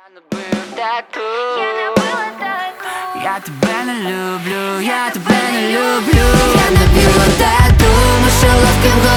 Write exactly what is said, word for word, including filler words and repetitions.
Я тебе не люблю, я тебе не люблю. Я набила тату, мишеловким